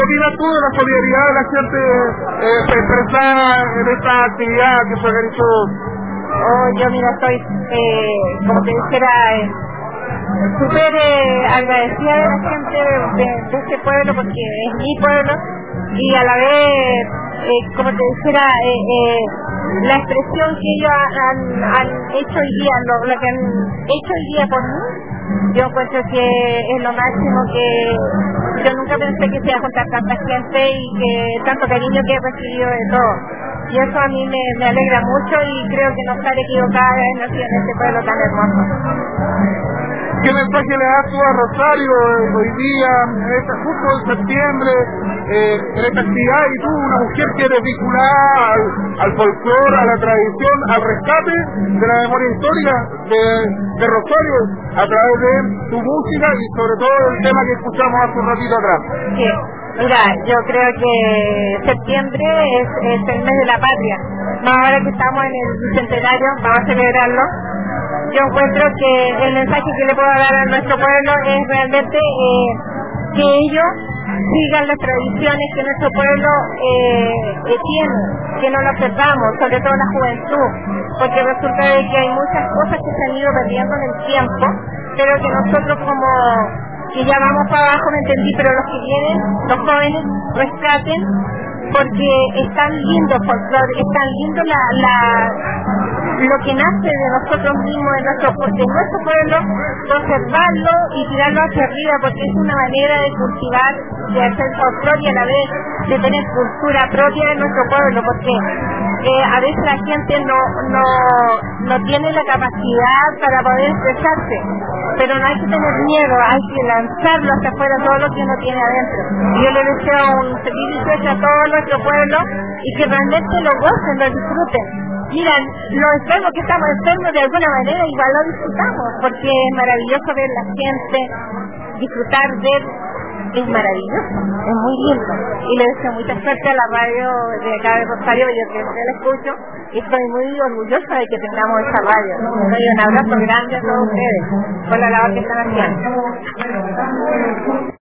opinas tú de la solidaridad de la gente expresada en esta actividad que se organizó? Yo mira, estoy, como te dijera, súper agradecida de la gente de este pueblo, porque es mi pueblo, y a la vez, como te dijera, la expresión que ellos han hecho hoy día, lo que han hecho hoy día por mí, yo encuentro que es lo máximo. Que yo nunca pensé que se iba a juntar tanta gente y que tanto cariño que he recibido de todo, y eso a mí me alegra mucho, y creo que no estaré equivocada de haber nacido en este pueblo tan hermoso. ¿Qué mensaje le das tú a Rosario hoy día, justo en septiembre, en esta actividad, y tú, una mujer que eres vinculada al folclore, a la tradición, al rescate de la memoria histórica de Rosario, a través de tu música y sobre todo el tema que escuchamos hace un ratito atrás? Sí. Mira, yo creo que septiembre es el mes de la patria. Más ahora que estamos en el bicentenario, vamos a celebrarlo. Yo encuentro que el mensaje que le puedo dar a nuestro pueblo es realmente que ellos sigan las tradiciones que nuestro pueblo tiene, que no lo observamos, sobre todo la juventud, porque resulta de que hay muchas cosas que se han ido perdiendo en el tiempo, pero que nosotros como que ya vamos para abajo, me entendí, pero los que vienen, los jóvenes, rescaten, porque es tan lindo el folclore, es tan lindo lo que nace de nosotros mismos, de nuestro pueblo, conservarlo y tirarlo hacia arriba, porque es una manera de cultivar, de hacer folclore y a la vez de tener cultura propia de nuestro pueblo, porque a veces la gente no tiene la capacidad para poder expresarse, pero no hay que tener miedo, hay que lanzarlo hacia afuera todo lo que uno tiene adentro. Y yo le deseo un feliz 18 a todo nuestro pueblo y que realmente lo gocen, lo disfruten. Mira, los enfermos que estamos enfermos de alguna manera igual lo disfrutamos, porque es maravilloso ver la gente, disfrutar, ver, es maravilloso, es muy lindo. Y le deseo mucha suerte a la radio de acá de Rosario, yo siempre la escucho y estoy muy orgullosa de que tengamos esta radio. Les doy un abrazo grande a todos ustedes por la labor que están haciendo.